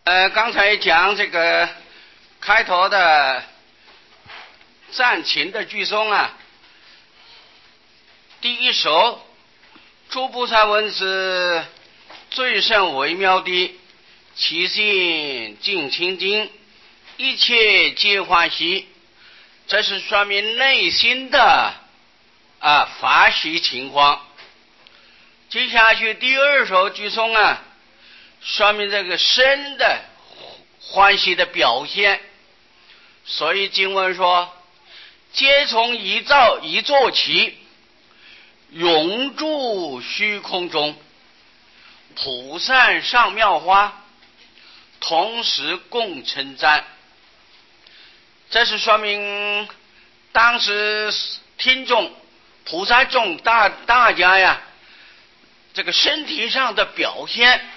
刚才讲这个开头的赞琴的句颂啊，第一首诸菩萨文是最胜微妙的，其心净清净，一切皆欢喜。这是说明内心的法喜情况。接下去第二首句颂啊，说明这个身的欢喜的表现。所以经文说，皆从一坐起，永住虚空中，普散上妙花，同时共称赞。这是说明当时听众菩萨众大家呀，这个身体上的表现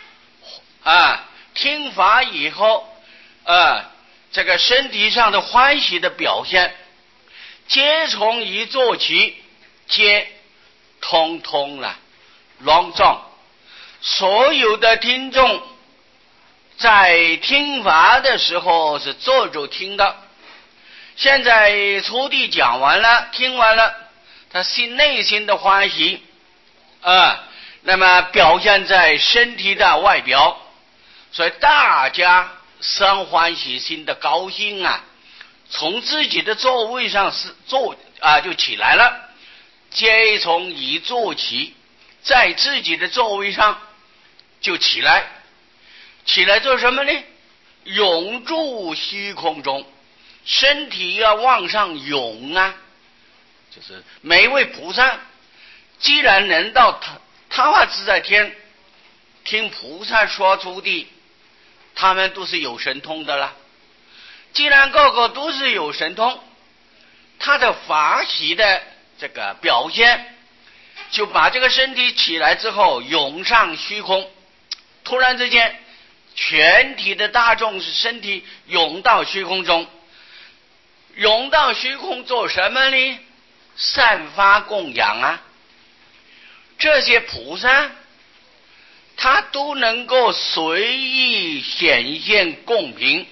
听法以后这个身体上的欢喜的表现，皆从一坐起，皆通通了隆重。所有的听众在听法的时候是坐着听的，现在初地讲完了，听完了，他内心的欢喜那么表现在身体的外表，所以大家生欢喜心的高兴从自己的座位上就起来了，皆从一坐起，在自己的座位上就起来做什么呢？永住虚空中，身体要往上涌就是每一位菩萨既然能到他化自在天听菩萨说出的，他们都是有神通的了。既然个个都是有神通，他的法喜的这个表现，就把这个身体起来之后涌上虚空，突然之间全体的大众是身体涌到虚空中，涌到虚空做什么呢？散发供养这些菩萨他都能够随意显现供品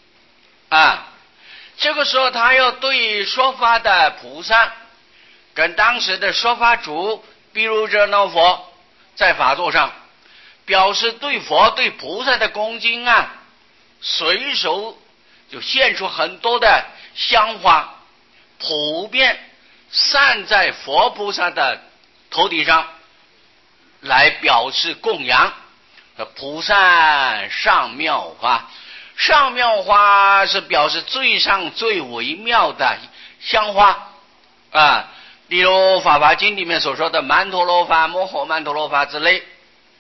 这个时候他要对说法的菩萨跟当时的说法主比如热闹佛在法座上表示对佛对菩萨的恭敬随手就现出很多的香花，普遍散在佛菩萨的头顶上来表示供养。普散上妙花，上妙花是表示最上最微妙的香花例如法华经里面所说的曼陀罗花、摩诃曼陀罗花之类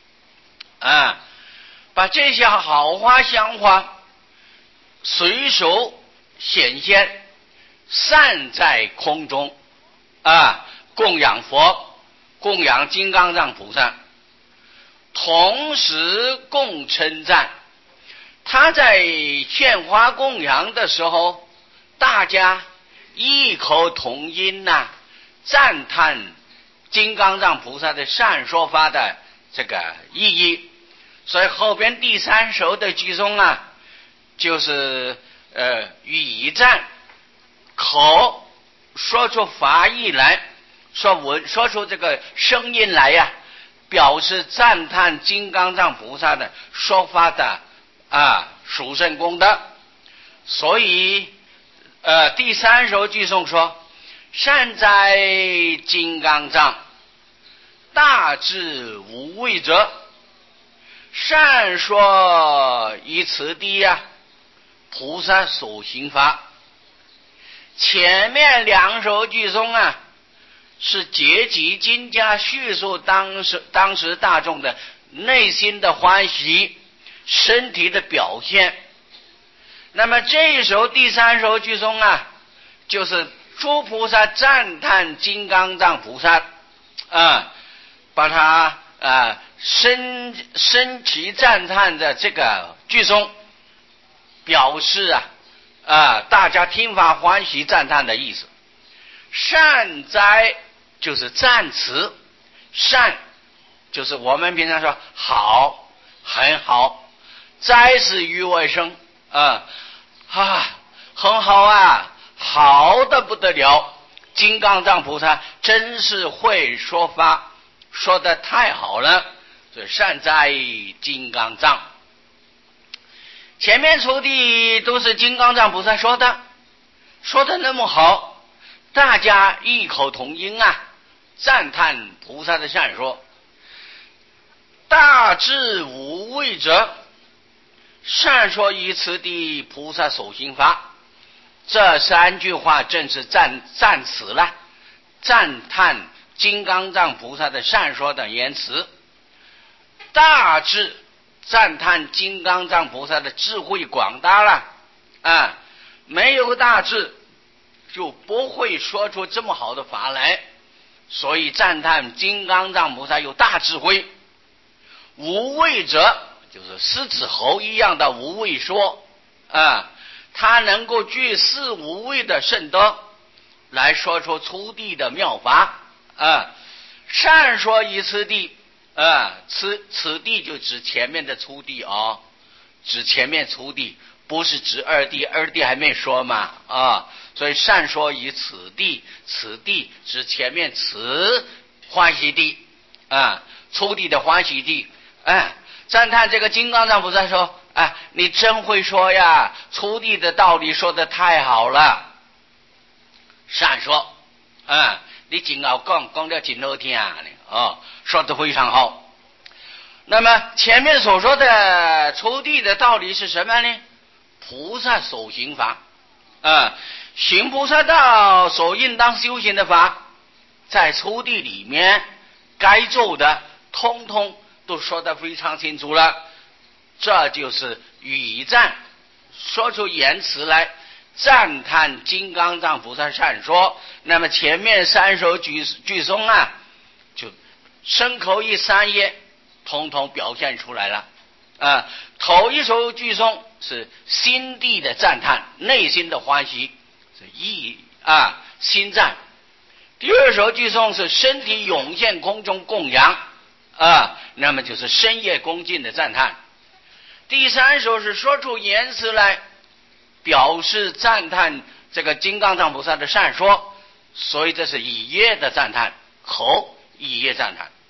把这些好花香花随手显现散在空中供养佛，供养金刚藏菩萨，同时共称赞。他在献花供养的时候，大家异口同音赞叹金刚藏菩萨的善说法的这个意义。所以后边第三首的句颂就是语赞，口说出法意来，说出这个声音来表示赞叹金刚藏菩萨的说法的殊胜功德。所以第三首句颂说，善哉金刚藏，大智无畏者，善说于此地菩萨所行法。前面两首句颂是结集经家叙述当时大众的内心的欢喜，身体的表现。那么这一首第三首句颂就是诸菩萨赞叹金刚藏菩萨把它深其赞叹的这个句颂表示大家听法欢喜赞叹的意思。善哉就是赞词，善就是我们平常说好，很好， 再是于为生很好啊，好的不得了，金刚藏菩萨真是会说法，说得太好了，所以善哉金刚藏。前面出的都是金刚藏菩萨说的那么好，大家异口同音啊，赞叹菩萨的善说。大智无畏者，善说一次的菩萨所行法，这三句话正是赞词了，赞叹金刚藏菩萨的善说的言辞。大智赞叹金刚藏菩萨的智慧广大了没有大智就不会说出这么好的法来，所以赞叹金刚藏菩萨有大智慧。无畏者就是狮子猴一样的无畏说他能够具四无畏的圣德来说出出地的妙法善说一次地此地就指前面的出地指前面出地，不是指二地还没说嘛所以善说以此地，此地指前面此欢喜地出地的欢喜地赞叹这个金刚藏菩萨说你真会说呀，出地的道理说得太好了。善说你真好讲得真好听说得非常好。那么前面所说的出地的道理是什么呢？菩萨所行法行菩萨道所应当修行的法，在出地里面该做的通通都说得非常清楚了。这就是语赞，说出言辞来赞叹金刚藏菩萨善说。那么前面三首句颂就身口意三业统统表现出来了头一首句颂是心地的赞叹，内心的欢喜，是心赞。第二首句颂是身体涌现空中供养那么就是深夜恭敬的赞叹。第三首是说出言辞来表示赞叹这个金刚藏菩萨的善说，所以这是以业的赞叹，口以业赞叹。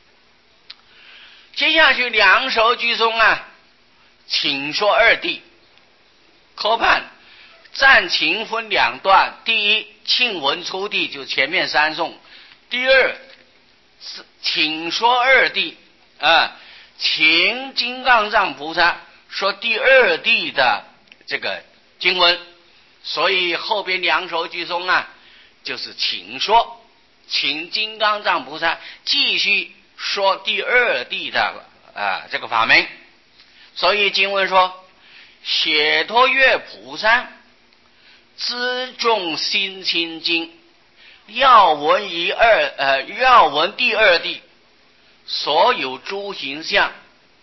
接下去两首句颂请说二谛。科判赞请分两段，第一庆文出谛，就前面三颂；第二请说二谛请金刚藏菩萨说第二谛的这个经文，所以后边两首句颂就是请说，请金刚藏菩萨继续说第二谛的这个法门。所以经文说，解脱月菩萨资重心清净，要闻第二谛所有诸行相。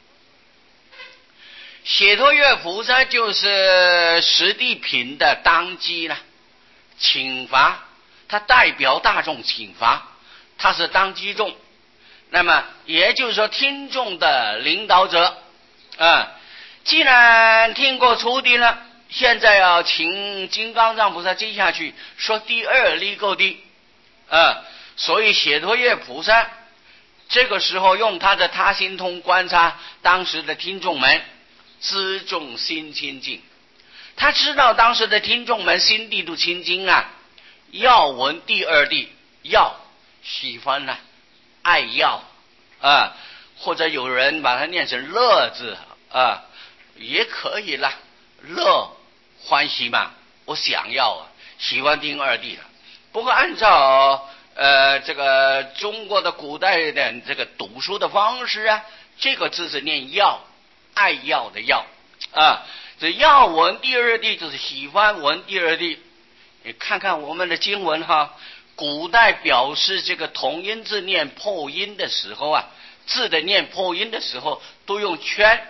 解脱月菩萨就是十地品的当机了，请法，他代表大众请法，他是当机众，那么也就是说听众的领导者既然听过初地了，现在要请金刚藏菩萨接下去说第二离垢谛所以解脱月菩萨这个时候用他的他心通观察当时的听众们资重心清净，他知道当时的听众们心地都清净要闻第二谛，要喜欢爱要或者有人把它念成乐字也可以啦，乐欢喜嘛，我想要喜欢听二谛了。不过按照这个中国的古代的这个读书的方式这个字是念要，爱要的要这要闻第二谛就是喜欢闻第二谛。你看看我们的经文古代表示这个同音字念破音的时候字的念破音的时候都用圈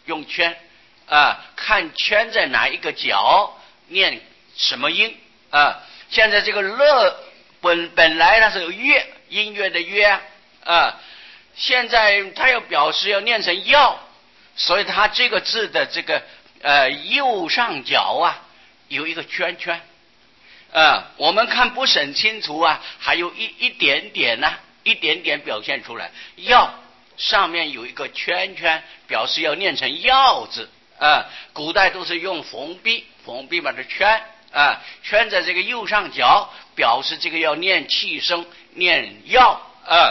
看圈在哪一个角念什么音现在这个乐本来它是有乐，音乐的乐现在它要表示要念成要， 所以它这个字的这个右上角啊有一个圈圈，我们看不是很清楚啊，还有一点点呢，一点点表现出来。要上面有一个圈圈，表示要念成要字。古代都是用缝壁把它圈在这个右上角，表示这个要念气声，念要。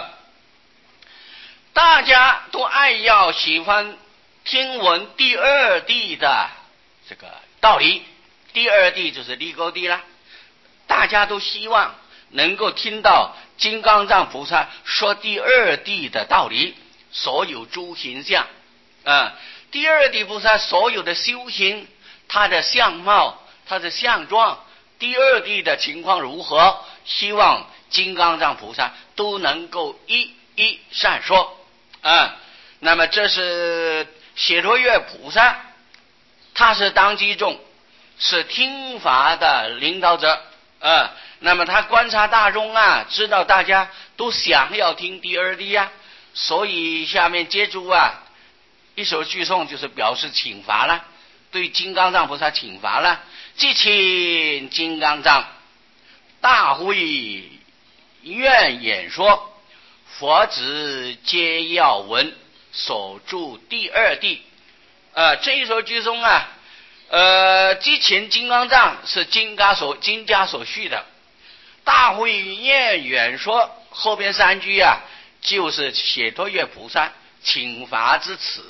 大家都爱要喜欢听闻第二谛的这个道理，第二谛就是离垢谛啦。大家都希望能够听到金刚藏菩萨说第二谛的道理，所有诸行相。第二谛菩萨所有的修行，他的相貌，他的相状，第二谛的情况如何，希望金刚藏菩萨都能够一一善说。那么这是解脱月菩萨，他是当机众，是听法的领导者。那么他观察大众啊，知道大家都想要听第二谛啊，所以下面接住一首句颂，就是表示请法了，对金刚藏菩萨请法了。即请金刚藏大会愿演说，佛子皆要闻，所著第二谛。这一首句颂即请金刚藏是经家所续的，大会愿演说后边三句就是解脱月菩萨请法之词。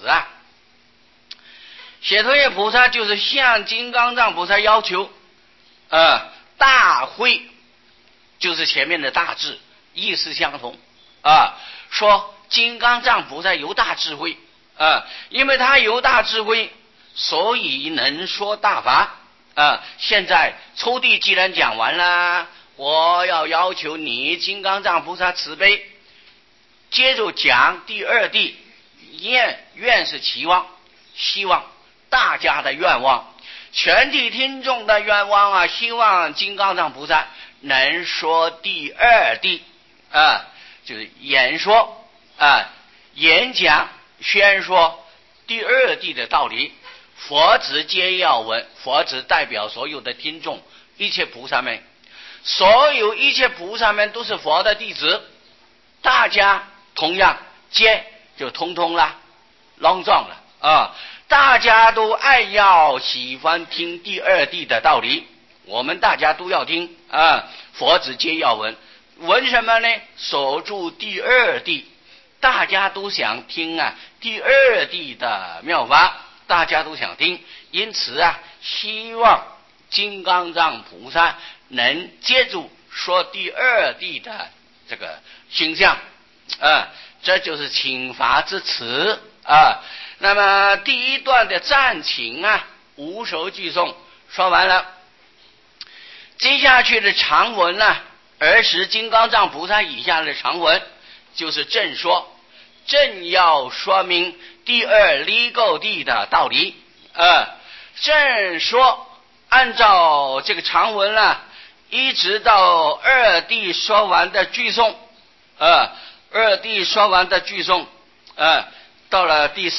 解脱月菩萨就是向金刚藏菩萨要求，大会就是前面的大智，意思相同。说金刚藏菩萨有大智慧，因为他有大智慧，所以能说大法。现在初地既然讲完了，我要求你金刚藏菩萨慈悲，接着讲第二谛。愿是期望，希望大家的愿望，全体听众的愿望希望金刚藏菩萨能说第二谛。就是演说演讲宣说第二谛的道理，佛子皆要闻。佛子代表所有的听众，一切菩萨们，所有一切菩萨们都是佛的弟子，大家同样皆就通通啦，隆重了大家都爱要喜欢听第二谛的道理，我们大家都要听佛子皆要闻。闻什么呢？所著第二谛，大家都想听第二谛的妙法，大家都想听，因此希望金刚藏菩萨能接住说第二谛的这个形象。这就是请法之词。那么第一段的赞请五首句颂说完了，接下去的长文儿时金刚藏菩萨以下的长文就是正说，正要说明第二离垢谛的道理。正说按照这个长文一直到二谛说完的句颂，二谛说完的句颂，到了第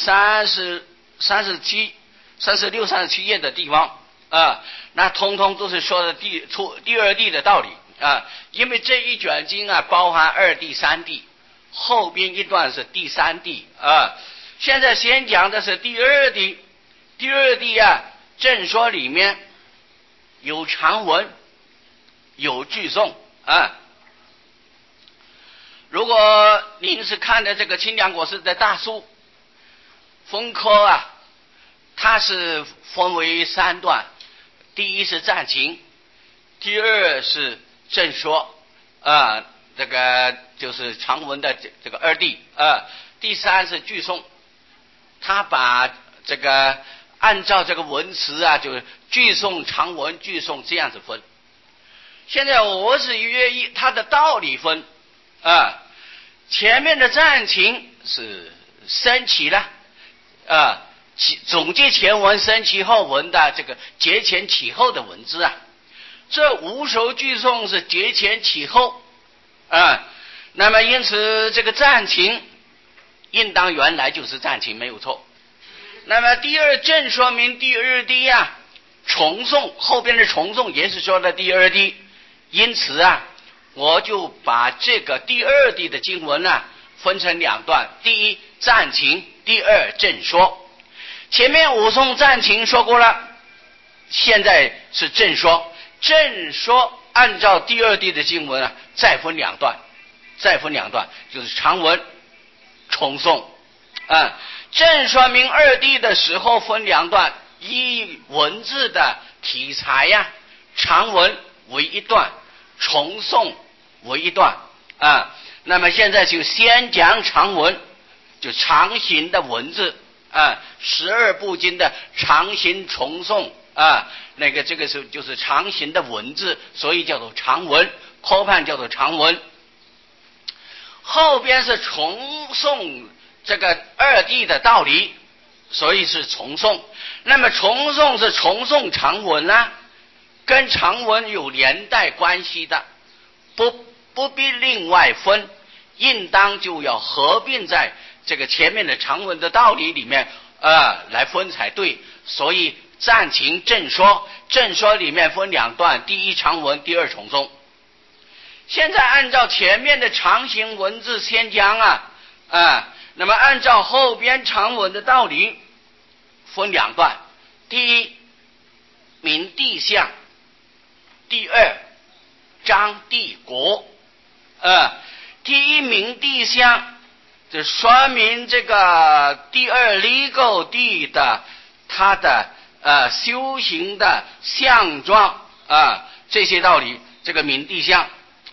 36、37页的地方，那通通都是说的第二谛的道理。因为这一卷经包含二谛、三谛，后边一段是第三谛。现在先讲的是第二谛。第二谛正说里面有长文，有句颂。如果您是看的这个清凉果师的大书分科它是分为三段，第一是赞请，第二是正说，这个就是长文的这个二谛，第三是句颂。他把这个按照这个文词就是句颂、长文、句颂这样子分。现在我是约意他的道理分。前面的赞请是升起了，总结前文升起后文的这个节前起后的文字。这五首句颂是节前起后，那么因此这个赞请应当原来就是赞请没有错， 那么第二正说明第二谛啊，重诵后边的重诵也是说的第二谛，因此啊，我就把这个第二谛的经文啊分成两段，第一暂情，第二正说。前面五颂暂情说过了，现在是正说。正说按照第二谛的经文啊，再分两段，就是长文重诵。正说明二谛的时候分两段，以文字的题材呀，长文为一段，重诵为一段那么现在就先讲长文，就长行的文字12部经的长行重诵这个是就是长行的文字，所以叫做长文，科判叫做长文。后边是重诵这个二谛的道理，所以是重诵。那么重诵是重诵长文跟长文有连带关系的，不必另外分，应当就要合并在这个前面的长文的道理里面来分才对。所以暂情正说，正说里面分两段，第一长文，第二重诵。现在按照前面的长行文字先讲那么按照后边长文的道理分两段，第一明谛相，第二章谛国第一明谛相，就说明这个第二离垢谛的它的修行的相状这些道理，这个明谛相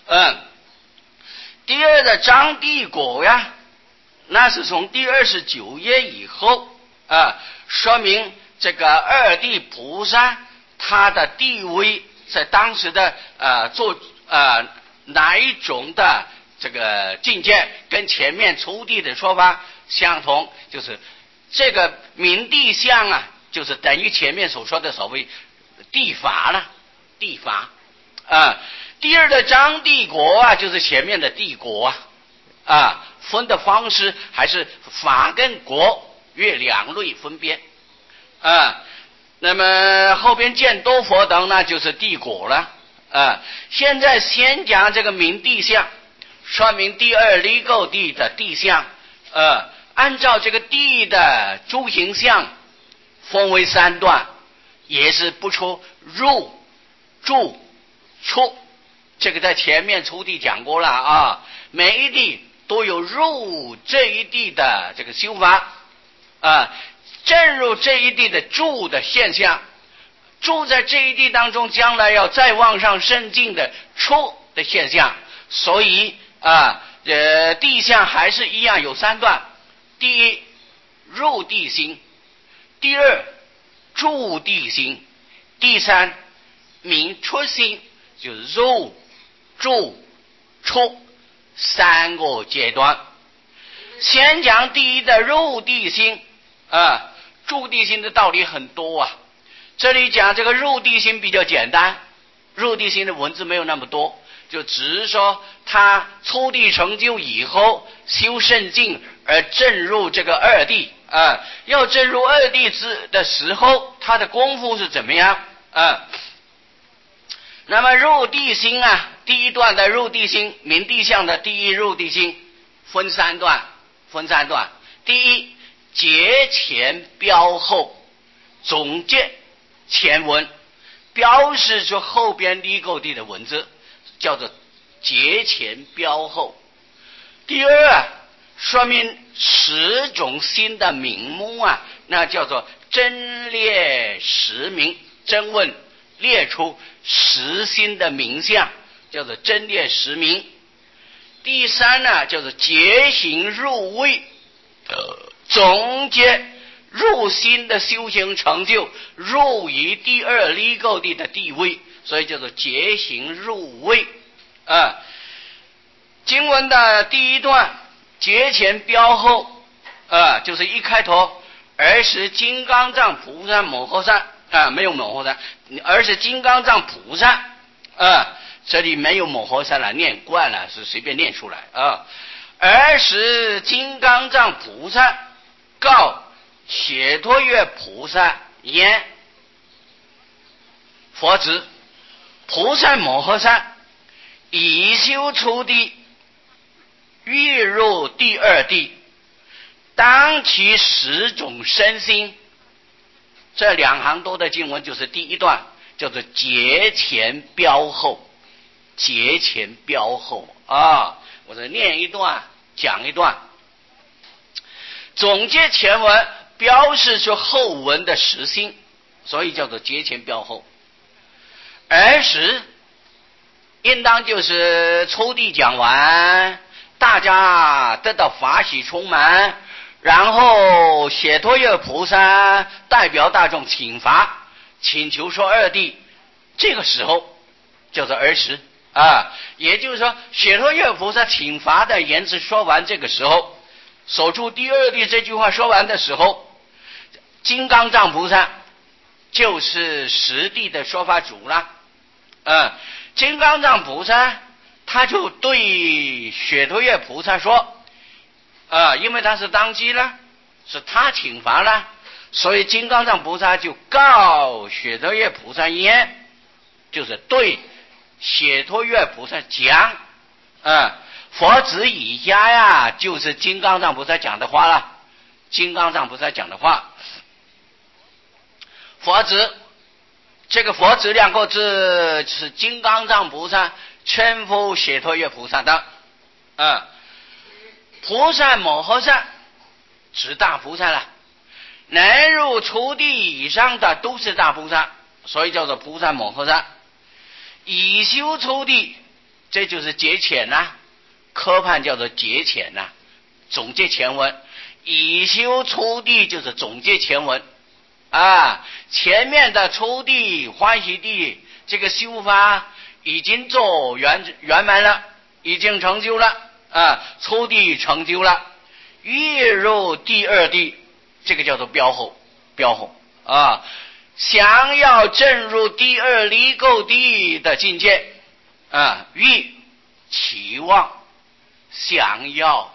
第二的章谛国呀，那是从第29页以后说明这个二谛菩萨他的地位在当时的做哪一种的这个境界，跟前面初谛的说法相同，就是这个明谛相就是等于前面所说的所谓谛法了，谛法第二的章谛国就是前面的谛国分的方式还是法跟国约两类分别那么后边见多佛等呢就是谛国了现在先讲这个明谛相，说明第二离垢谛的谛相按照这个谛的诸行相分为三段，也是不出入住出，这个在前面初谛讲过了每一谛都有入这一谛的这个修法正入这一谛的住的现象，住在这一谛当中将来要再往上升进的出的现象。所以谛相还是一样有三段，第一入谛心，第二住谛心，第三明出心，就是入住出三个阶段。先讲第一的入谛心住谛心的道理很多这里讲这个入谛心比较简单，入谛心的文字没有那么多，就只是说他初谛成就以后修圣境而证入这个二谛要证入二谛的时候他的功夫是怎么样那么入谛心第一段的入谛心，明谛相的第一入谛心分三段。第一节前标后，总结前文，标示出后边离垢谛的文字，叫做节前标后。第二说明10种心的名目那叫做真列实名，真问列出10心的名相，叫做真列实名。第三叫做结行入位，总结入心的修行成就，入于第二离垢谛的地位，所以叫做结行入位经文的第一段节前标后就是一开头儿时金刚藏菩萨摩诃萨没有摩诃萨，而是金刚藏菩萨这里没有摩诃萨了，念惯了是随便念出来儿时金刚藏菩萨告解脱月菩萨言：佛子，菩萨摩诃萨以修初地，欲入第二地，当其10种身心。这2行多的经文就是第一段，叫做节前标后。节前标后啊，我这念一段讲一段，总结前文，标示出后文的实心，所以叫做节前标后。而时应当就是初地讲完，大家得到法喜充满，然后解脱月菩萨代表大众请法，请求说二地，这个时候叫做儿时啊。也就是说，解脱月菩萨请法的言辞说完，这个时候守住第二地这句话说完的时候，金刚藏菩萨就是实地的说法主了。金刚藏菩萨他就对解脱月菩萨说，因为他是当机了，是他请法了，所以金刚藏菩萨就告解脱月菩萨言，就是对解脱月菩萨讲，佛子以下呀，就是金刚藏菩萨讲的话了。金刚藏菩萨讲的话，佛子，这个佛子2个字是金刚藏菩萨称呼解脱月菩萨的。菩萨摩诃萨指大菩萨了，能入初地以上的都是大菩萨，所以叫做菩萨摩诃萨。以修初地，这就是节前科判叫做节前总结前文。以修初地就是总结前文前面的初地欢喜地这个修法已经做圆满了，已经成就了初地成就了，欲入第二地，这个叫做标后想要证入第二离垢地的境界欲期望想要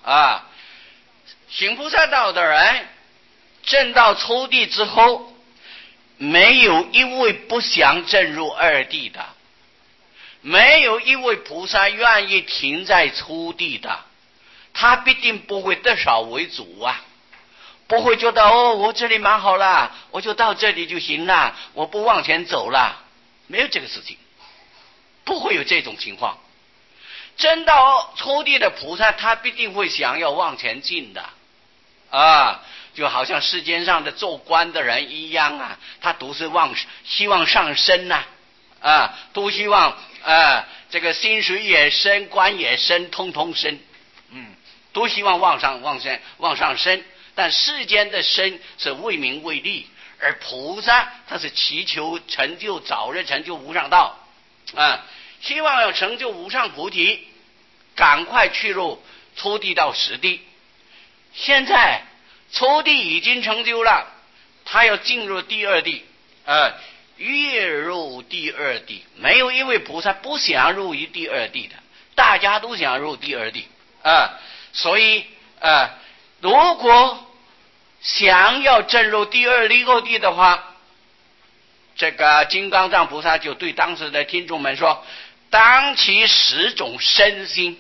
行菩萨道的人证到初地之后，没有一位不想证入二地的，没有一位菩萨愿意停在初地的，他必定不会得少为主不会觉得我这里蛮好了，我就到这里就行了，我不往前走了，没有这个事情，不会有这种情况。真到初地的菩萨，他必定会想要往前进的就好像世间上的做官的人一样他都是希望上升都希望这个薪水也升，官也升，通通升都希望往上升。但世间的升是为名为利，而菩萨他是祈求成就，早日成就无上道希望要成就无上菩提，赶快去入初地到实地。现在初地已经成就了，他要进入第二地欲入第二地，没有一位菩萨不想入于第二地的，大家都想入第二地所以如果想要证入第二离垢地的话，这个金刚藏菩萨就对当时的听众们说，当其10种身心，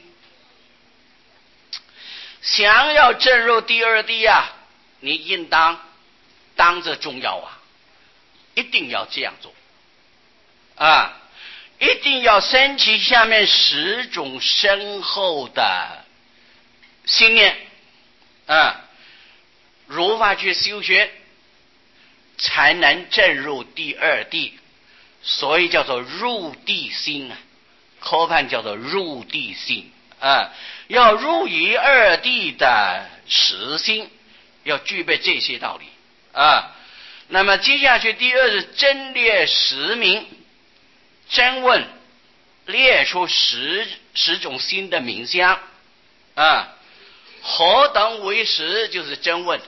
想要证入第二地你应当当着重要一定要这样做一定要升起下面10种深厚的信念如法去修学，才能证入第二地，所以叫做入地心科判叫做入地心要入于二地的实心，要具备这些道理那么接下去第二是真列实名，真问列出十种心的名相何等为实，就是真问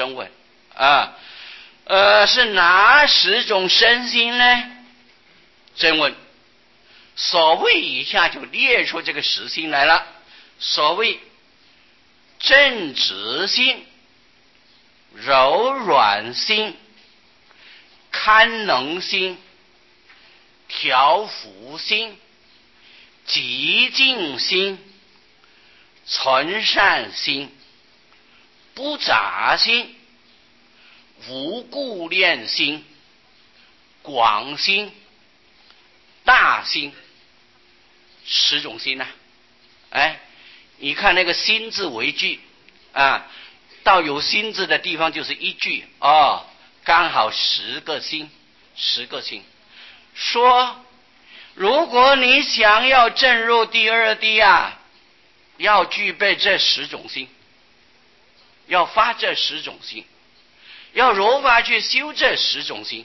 是哪10种身心呢？真问。所谓以下就列出这个实心来了。所谓正直心， 柔软心、堪能心、调伏心、极静心、存善心、不杂心、无顾恋心、广心、大心，10种心呢。你看那个心字为句啊，到有心字的地方就是一句哦，刚好10个心，10个心。说如果你想要证入第二地啊，要具备这10种心，要发这10种心，要如法去修这10种心，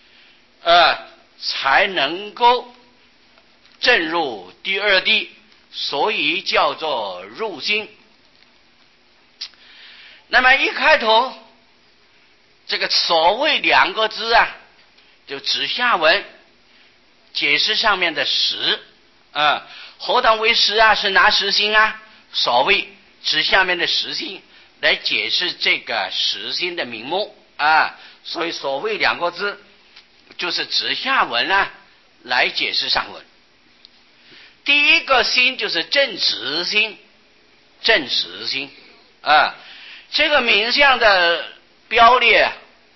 才能够证入第二地，所以叫做入心。那么一开头这个所谓2个字啊，就指下文解释上面的10，何当为10啊？是哪10心啊？所谓指下面的10心来解释这个10心的名目啊，所以所谓2个字就是指下文啊来解释上文。第一个心就是正直心，正直心啊，这个名相的标列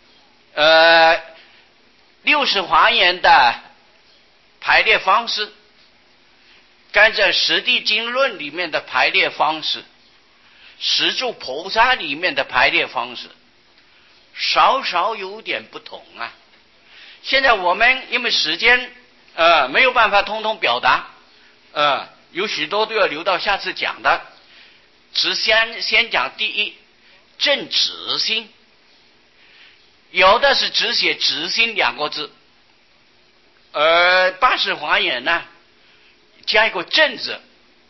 60华严的排列方式，跟着十地经论里面的排列方式，十住菩萨里面的排列方式稍稍有点不同啊。现在我们因为时间没有办法通通表达，有许多都要留到下次讲的，只先讲第一正直心，有的是只写直心2个字，而80华严呢加一个正字，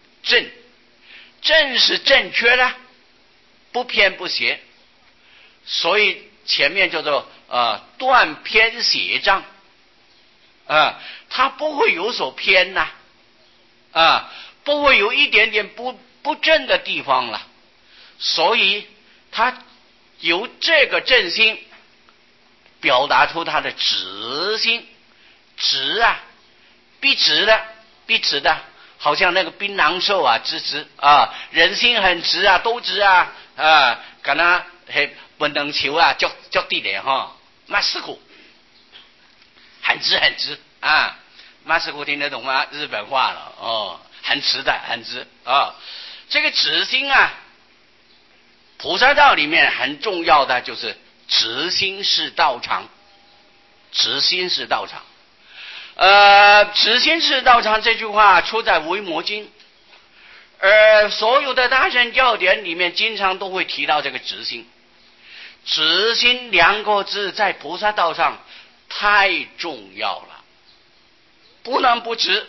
正是正确的，不偏不邪，所以前面叫做断偏邪障，它不会有所偏呐，不会有一点点不正的地方了，所以它由这个正心表达出它的直心，直啊，笔直的，好像那个槟榔树啊，直啊，人心很直啊，都直啊，敢那不能求啊，叫地脸哈，马斯库，很直啊，马斯库听得懂吗？日本话了哦，很直啊，这个直心啊，菩萨道里面很重要的就是直心是道场，直心是道场。直心是道场这句话出在维摩经，所有的大乘教典里面经常都会提到这个直心。直心2个字在菩萨道上太重要了，不能不直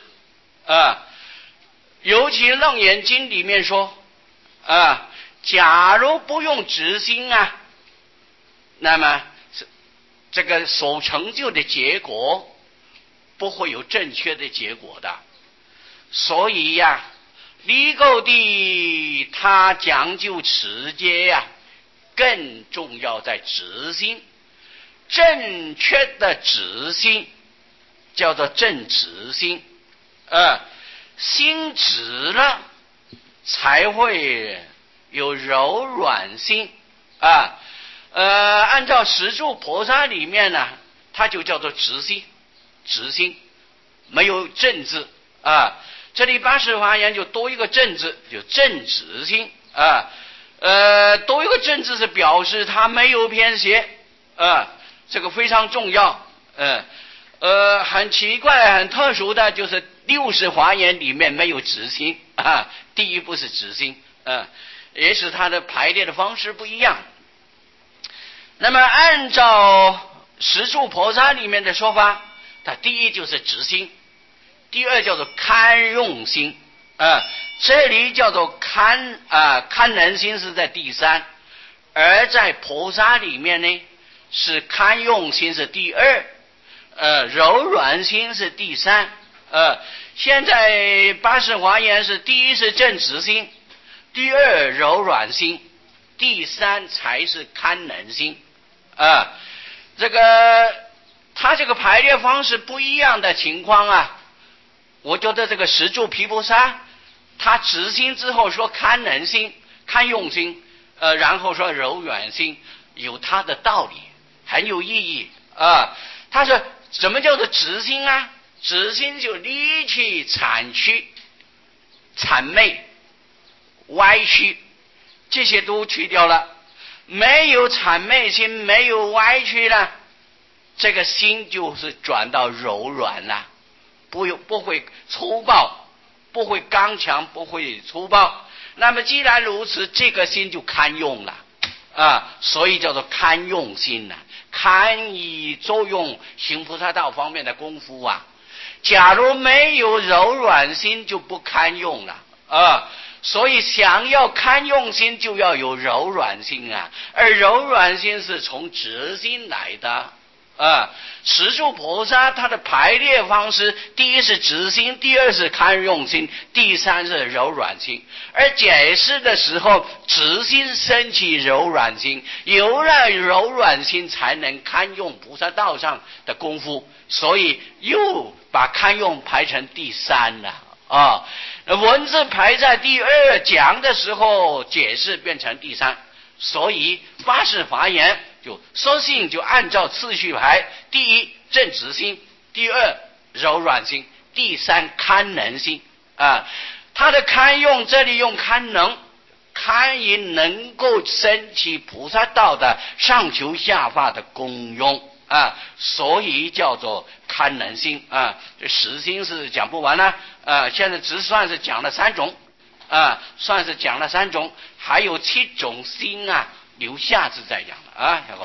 尤其楞严经里面说假如不用直心啊，那么这个所成就的结果不会有正确的结果的。所以呀，离垢地它讲究持戒呀，更重要在直心，正确的直心叫做正直心，心直了才会有柔软心按照十住菩萨里面呢，它就叫做直心，没有正字这里80华严就多一个正字，就正直心多一个正字是表示它没有偏邪这个非常重要很奇怪很特殊的就是60华严里面没有直心第一步是直心也是它的排列的方式不一样。那么按照十住菩萨里面的说法，它第一就是直心，第二叫做堪用心这里叫做堪能心是在第3，而在菩萨里面呢是堪用心是第2，柔软心是第3现在80华严是第一是正直心，第2柔软心， 第三才是堪能心啊。这个他这个排列方式不一样的情况啊，我觉得这个十住毗婆沙他直心之后说堪能心、堪用心，然后说柔软心，有他的道理，很有意义啊。他说什么叫做直心啊？直心就离去谄曲、谄媚、歪曲，这些都去掉了，没有谄媚心，没有歪曲了，这个心就是转到柔软了，不会粗暴，不会刚强，不会粗暴。那么既然如此，这个心就堪用了啊，所以叫做堪用心了，堪以作用行菩萨道方面的功夫啊。假如没有柔软心，就不堪用了啊。所以想要堪用心，就要有柔软心啊，而柔软心是从直心来的啊。十住菩萨它的排列方式，第一是直心，第二是堪用心，第三是柔软心。而解释的时候，直心升起柔软心，有了柔软心才能堪用菩萨道上的功夫，所以又把堪用排成第三了啊。文字排在第二，讲的时候解释变成第三，所以发誓发言就说性就按照次序排：第一正直心，第二柔软心，第三堪能心啊。他的堪用这里用堪能，堪以能够升起菩萨道的上求下化的功用啊，所以叫做堪能心啊。这实心是讲不完了啊，现在只算是讲了三种啊，算是讲了三种，还有7种心啊，留下次再讲了啊。